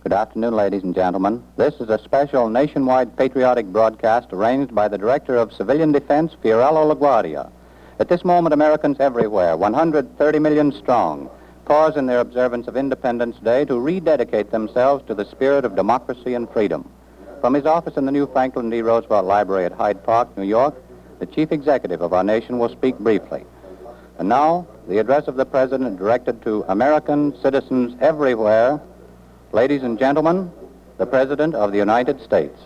Good afternoon, ladies and gentlemen. This is a special nationwide patriotic broadcast arranged by the Director of Civilian Defense, Fiorello LaGuardia. At this moment, Americans everywhere, 130 million strong, pause in their observance of Independence Day to rededicate themselves to the spirit of democracy and freedom. From his office in the new Franklin D. Roosevelt Library at Hyde Park, New York, the Chief Executive of our nation will speak briefly. And now, the address of the President directed to American citizens everywhere. Ladies and gentlemen, the President of the United States.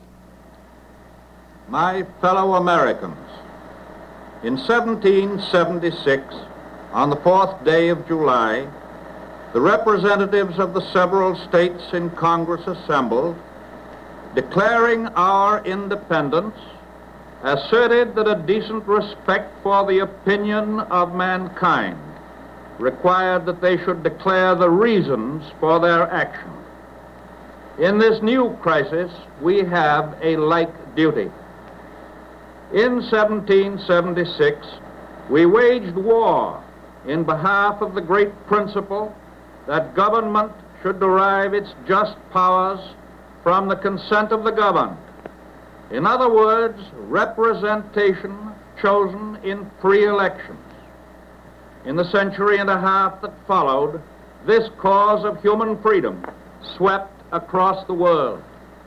My fellow Americans, in 1776, on the 4th day of July, the representatives of the several states in Congress assembled, declaring our independence, asserted that a decent respect for the opinion of mankind required that they should declare the reasons for their action. In this new crisis, we have a like duty. In 1776, we waged war in behalf of the great principle that government should derive its just powers from the consent of the governed. In other words, representation chosen in free elections. In the century and a half that followed, this cause of human freedom swept across the world.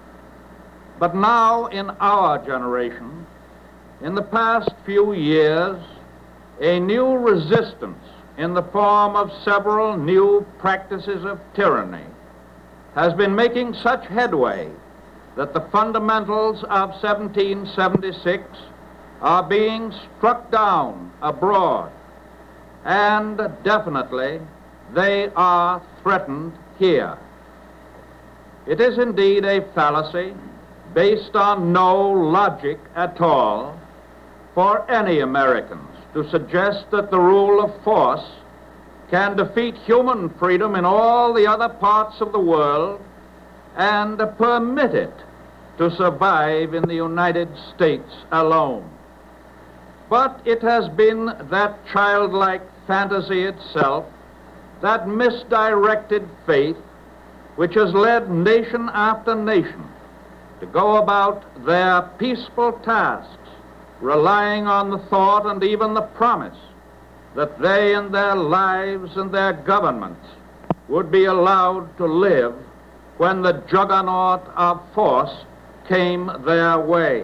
But now, in our generation, in the past few years, a new resistance in the form of several new practices of tyranny has been making such headway that the fundamentals of 1776 are being struck down abroad, and definitely they are threatened here. It is indeed a fallacy based on no logic at all for any Americans to suggest that the rule of force can defeat human freedom in all the other parts of the world and permit it to survive in the United States alone. But it has been that childlike fantasy itself, that misdirected faith, which has led nation after nation to go about their peaceful tasks, relying on the thought and even the promise that they and their lives and their governments would be allowed to live when the juggernaut of force came their way.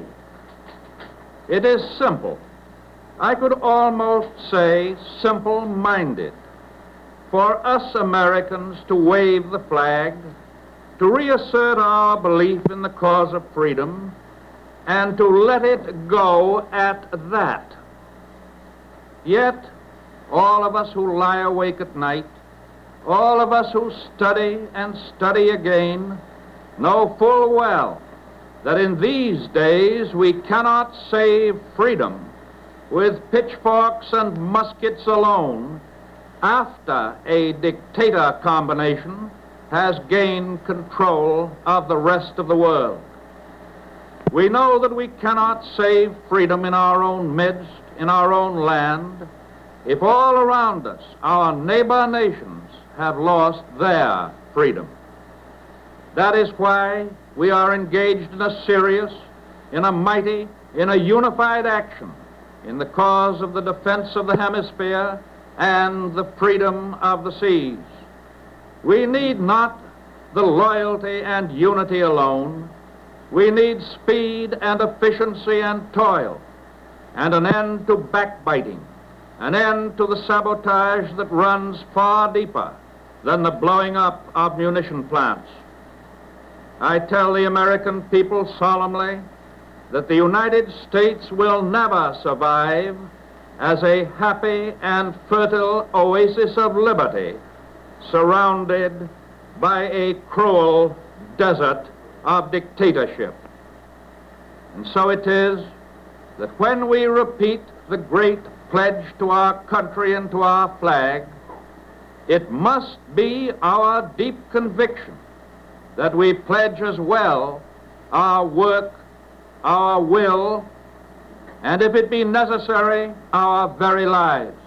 It is simple. I could almost say simple-minded for us Americans to wave the flag, to reassert our belief in the cause of freedom, and to let it go at that. Yet, all of us who lie awake at night, all of us who study and study again, know full well that in these days we cannot save freedom with pitchforks and muskets alone after a dictator combination has gained control of the rest of the world. We know that we cannot save freedom in our own midst, in our own land, if all around us, our neighbor nations have lost their freedom. That is why we are engaged in a serious, in a mighty, in a unified action in the cause of the defense of the hemisphere and the freedom of the seas. We need not the loyalty and unity alone. We need speed and efficiency and toil, and an end to backbiting, an end to the sabotage that runs far deeper than the blowing up of munition plants. I tell the American people solemnly that the United States will never survive as a happy and fertile oasis of liberty surrounded by a cruel desert of dictatorship. And so it is that when we repeat the great pledge to our country and to our flag, it must be our deep conviction that we pledge as well our work, our will, and if it be necessary, our very lives.